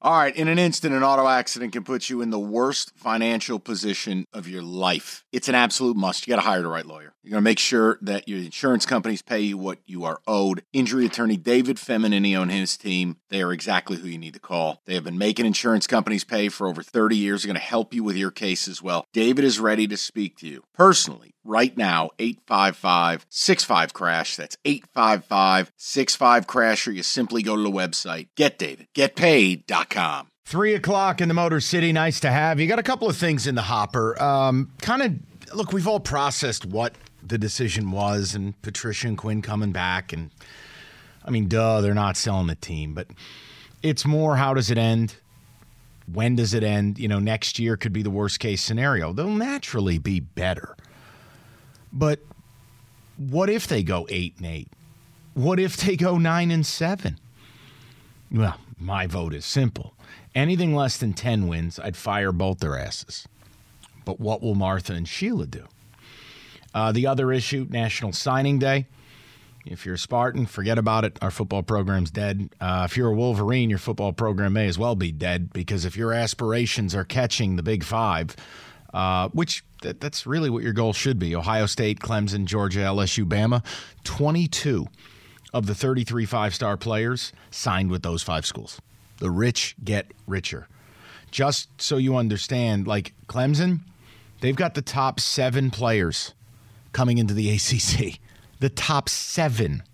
All right, in an instant, an auto accident can put you in the worst financial position of your life. It's an absolute must. You got to hire the right lawyer. You're going to make sure that your insurance companies pay you what you are owed. Injury attorney David Feminini and his team, they are exactly who you need to call. They have been making insurance companies pay for over 30 years. They're going to help you with your case as well. David is ready to speak to you personally right now. 855-65-CRASH. That's 855-65-CRASH, or you simply go to the website, getdavidgetpaid.com. 3 o'clock in the Motor City. Nice to have you. Got a couple of things in the hopper. Look, we've all processed what the decision was, and Patricia and Quinn coming back, and they're not selling the team, but it's more, how does it end? When does it end? Next year could be the worst case scenario. They'll naturally be better. But what if they go 8-8? What if they go 9-7? Well, my vote is simple. Anything less than 10 wins, I'd fire both their asses. But what will Martha and Sheila do? The other issue, National Signing Day. If you're a Spartan, forget about it. Our football program's dead. If you're a Wolverine, your football program may as well be dead, because if your aspirations are catching the Big Five, which that's really what your goal should be, Ohio State, Clemson, Georgia, LSU, Bama, 22 of the 33 five-star players signed with those 5 schools. The rich get richer. Just so you understand, like Clemson, they've got the top 7 players coming into the ACC. The top 7.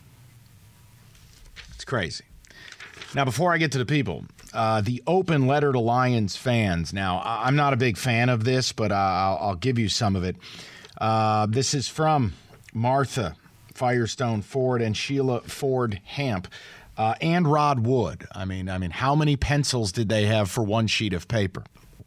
It's crazy. Now, before I get to the people, the open letter to Lions fans. Now, I'm not a big fan of this, but I'll give you some of it. This is from Martha Firestone Ford and Sheila Ford Hamp and Rod Wood. I mean, how many pencils did they have for one sheet of paper?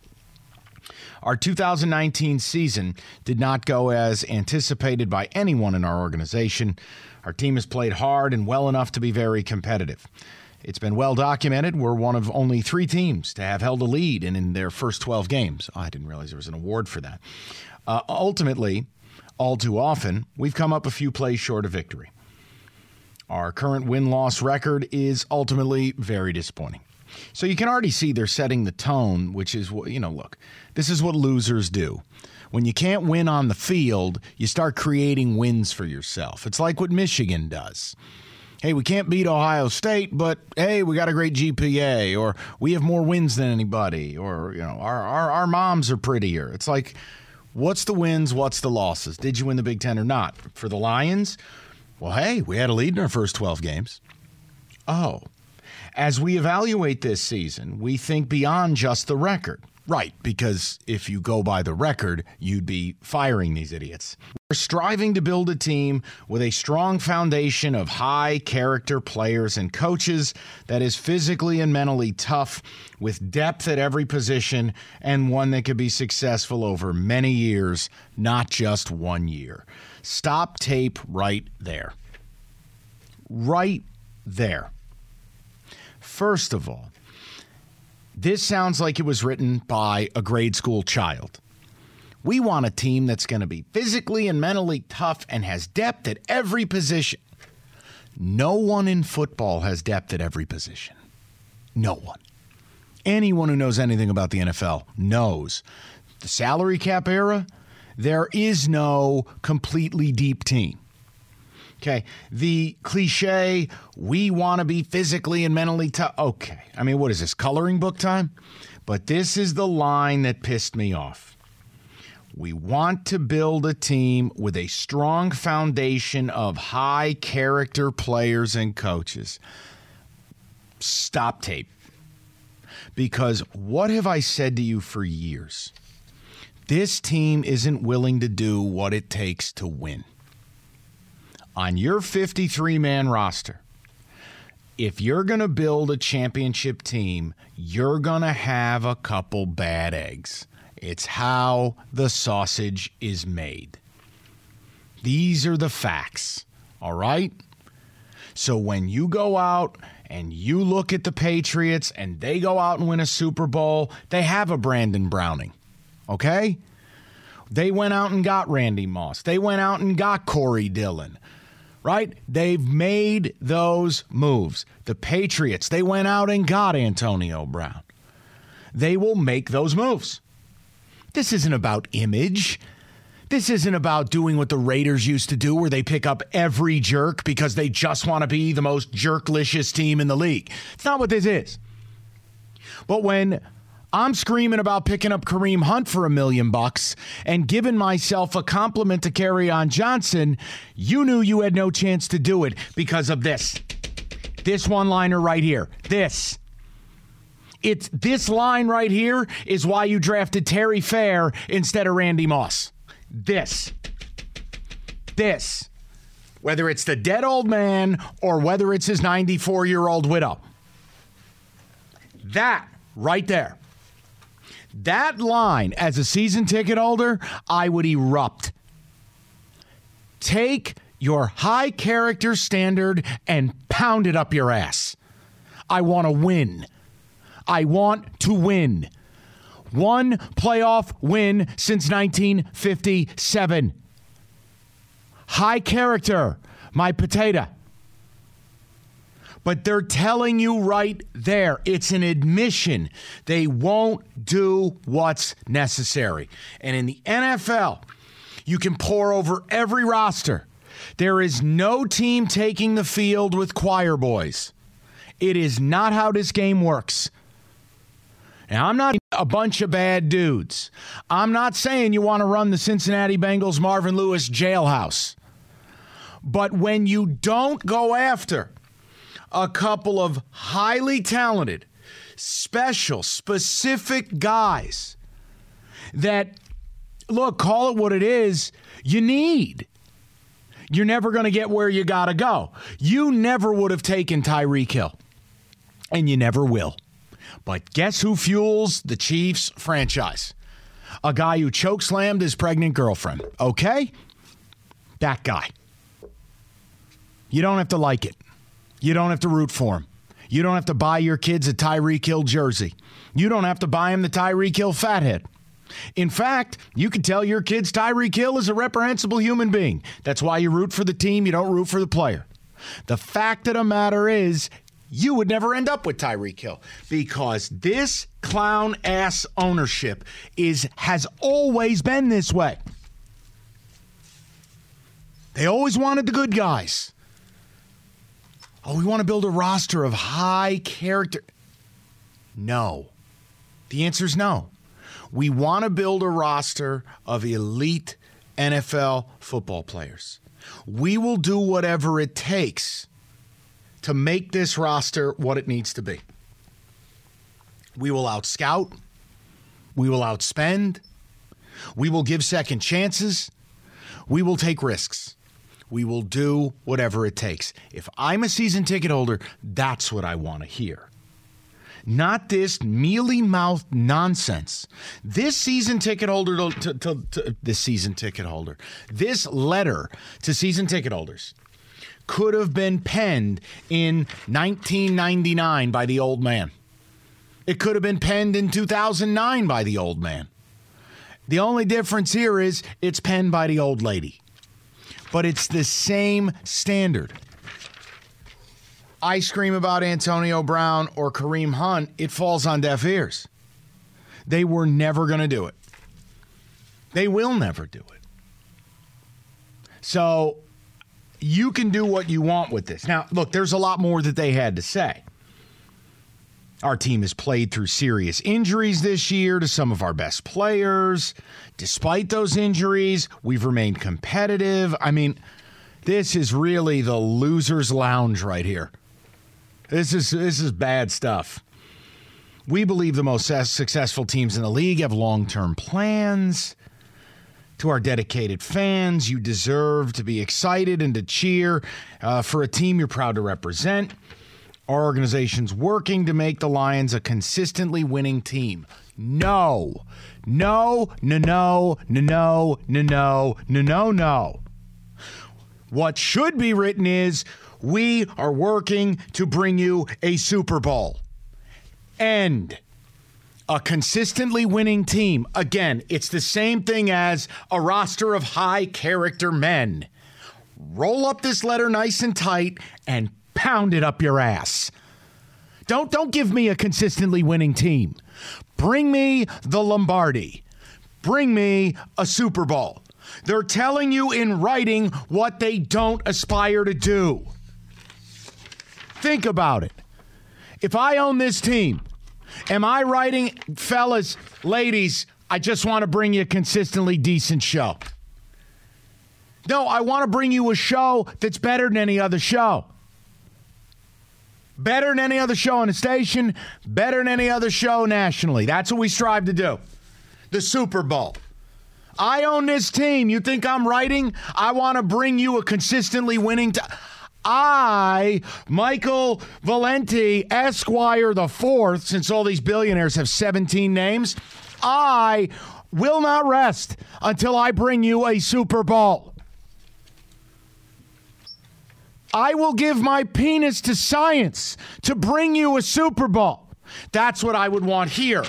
Our 2019 season did not go as anticipated by anyone in our organization. Our team has played hard and well enough to be very competitive. It's been well documented we're one of only 3 teams to have held a lead in their first 12 games. I didn't realize there was an award for that. Ultimately, all too often, we've come up a few plays short of victory. Our current win-loss record is ultimately very disappointing. So you can already see they're setting the tone, which is, look, this is what losers do. When you can't win on the field, you start creating wins for yourself. It's like what Michigan does. Hey, we can't beat Ohio State, but hey, we got a great GPA, or we have more wins than anybody, or our moms are prettier. It's like, what's the wins, what's the losses? Did you win the Big Ten or not? For the Lions, well, hey, we had a lead in our first 12 games. Oh, as we evaluate this season, we think beyond just the record. Right, because if you go by the record, you'd be firing these idiots. We're striving to build a team with a strong foundation of high-character players and coaches that is physically and mentally tough, with depth at every position, and one that could be successful over many years, not just 1 year. Stop tape right there. Right there. First of all, this sounds like it was written by a grade school child. We want a team that's going to be physically and mentally tough and has depth at every position. No one in football has depth at every position. No one. Anyone who knows anything about the NFL knows the salary cap era, there is no completely deep team. Okay, the cliche, we want to be physically and mentally tough. Okay, what is this, coloring book time? But this is the line that pissed me off. We want to build a team with a strong foundation of high-character players and coaches. Stop tape. Because what have I said to you for years? This team isn't willing to do what it takes to win. On your 53-man roster, if you're going to build a championship team, you're going to have a couple bad eggs. It's how the sausage is made. These are the facts, all right? So when you go out and you look at the Patriots and they go out and win a Super Bowl, they have a Brandon Browning, okay? They went out and got Randy Moss. They went out and got Corey Dillon. right? They've made those moves. The Patriots, they went out and got Antonio Brown. They will make those moves. This isn't about image. This isn't about doing what the Raiders used to do, where they pick up every jerk because they just want to be the most jerklicious team in the league. It's not what this is. But when I'm screaming about picking up Kareem Hunt for $1 million and giving myself a compliment to Kerryon Johnson, you knew you had no chance to do it because of this. This one-liner right here. This line right here is why you drafted Terry Fair instead of Randy Moss. This. Whether it's the dead old man or whether it's his 94-year-old widow. That right there. That line, as a season ticket holder, I would erupt. Take your high character standard and pound it up your ass. I want to win. I want to win. One playoff win since 1957. High character, my potato. But they're telling you right there, it's an admission. They won't do what's necessary. And in the NFL, you can pour over every roster. There is no team taking the field with choir boys. It is not how this game works. Now, I'm not a bunch of bad dudes. I'm not saying you want to run the Cincinnati Bengals Marvin Lewis jailhouse. But when you don't go after a couple of highly talented, special, specific guys that, look, call it what it is, you need. You're never going to get where you got to go. You never would have taken Tyreek Hill, and you never will. But guess who fuels the Chiefs franchise? A guy who chokeslammed his pregnant girlfriend, okay? That guy. You don't have to like it. You don't have to root for him. You don't have to buy your kids a Tyreek Hill jersey. You don't have to buy him the Tyreek Hill fathead. In fact, you can tell your kids Tyreek Hill is a reprehensible human being. That's why you root for the team, you don't root for the player. The fact of the matter is, you would never end up with Tyreek Hill because this clown-ass ownership has always been this way. They always wanted the good guys. Oh, we want to build a roster of high character. No. The answer is no. We want to build a roster of elite NFL football players. We will do whatever it takes to make this roster what it needs to be. We will out-scout. We will outspend. We will give second chances. We will take risks. We will do whatever it takes. If I'm a season ticket holder, that's what I want to hear. Not this mealy-mouthed nonsense. This season ticket holder, this letter to season ticket holders could have been penned in 1999 by the old man. It could have been penned in 2009 by the old man. The only difference here is it's penned by the old lady. But it's the same standard. I scream about Antonio Brown or Kareem Hunt, it falls on deaf ears. They were never going to do it. They will never do it. So you can do what you want with this. Now, look, there's a lot more that they had to say. Our team has played through serious injuries this year to some of our best players. Despite those injuries, we've remained competitive. I mean, this is really the loser's lounge right here. This is bad stuff. We believe the most successful teams in the league have long-term plans. To our dedicated fans, you deserve to be excited and to cheer for a team you're proud to represent. Our organization's working to make the Lions a consistently winning team. No. What should be written is, we are working to bring you a Super Bowl. End. A consistently winning team. Again, it's the same thing as a roster of high character men. roll up this letter nice and tight and pound it up your ass. Don't give me a consistently winning team. Bring me the Lombardi. Bring me a Super Bowl. They're telling you in writing what they don't aspire to do. Think about it. If I own this team, am I writing, fellas, ladies, I just want to bring you a consistently decent show? No, I want to bring you a show that's better than any other show. Better than any other show on the station, better than any other show nationally. That's what we strive to do. The Super Bowl. I own this team. You think I'm writing? I want to bring you a consistently winning I, Michael Valenti, Esquire the Fourth, since all these billionaires have 17 names, I will not rest until I bring you a Super Bowl. I will give my penis to science to bring you a Super Bowl. That's what I would want here.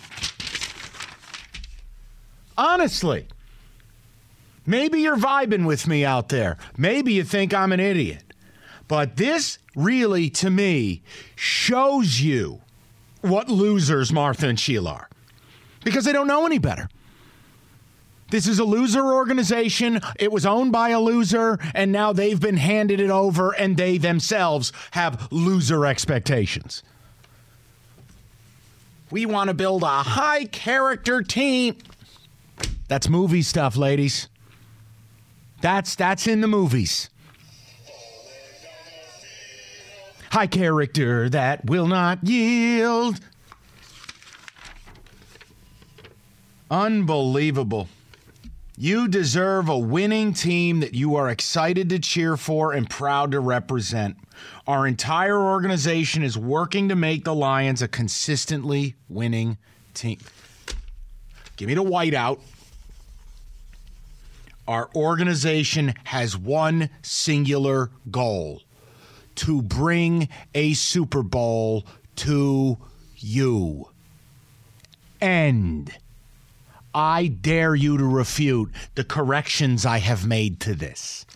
Honestly. Maybe you're vibing with me out there. Maybe you think I'm an idiot. But this really, to me, shows you what losers Martha and Sheila are. Because they don't know any better. This is a loser organization. It was owned by a loser, and now they've been handed it over, and they themselves have loser expectations. We want to build a high-character team. That's movie stuff, ladies. That's in the movies. High character that will not yield. Unbelievable. You deserve a winning team that you are excited to cheer for and proud to represent. Our entire organization is working to make the Lions a consistently winning team. Give me the whiteout. Our organization has one singular goal: to bring a Super Bowl to you. And I dare you to refute the corrections I have made to this.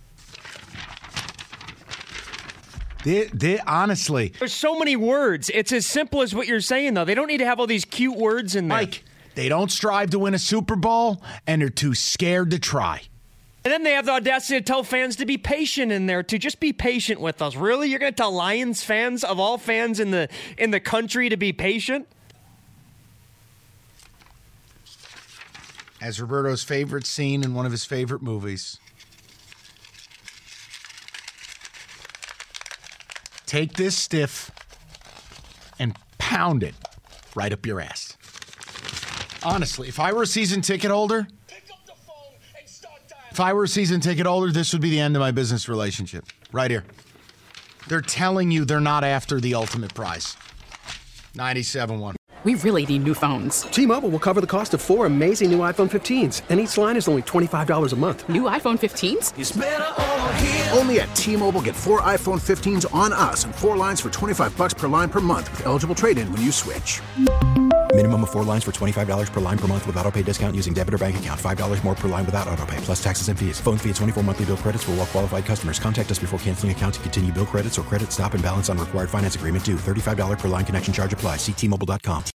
Honestly. There's so many words. It's as simple as what you're saying, though. They don't need to have all these cute words in there. Mike, they don't strive to win a Super Bowl, and they're too scared to try. And then they have the audacity to tell fans to be patient in there, to just be patient with us. Really? You're going to tell Lions fans, of all fans in the country, to be patient? As Roberto's favorite scene in one of his favorite movies. Take this stiff and pound it right up your ass. Honestly, if I were a season ticket holder, this would be the end of my business relationship. Right here. They're telling you they're not after the ultimate prize. 97.1. We really need new phones. T-Mobile will cover the cost of 4 amazing new iPhone 15s, and each line is only $25 a month. New iPhone 15s? It's better over here. Only at T-Mobile, get 4 iPhone 15s on us and 4 lines for $25 per line per month with eligible trade-in when you switch. Minimum of 4 lines for $25 per line per month with autopay discount using debit or bank account. $5 more per line without autopay, plus taxes and fees. Phone fee at 24 monthly bill credits for well-qualified customers. Contact us before canceling account to continue bill credits or credit stop and balance on required finance agreement due. $35 per line connection charge applies. See T-Mobile.com.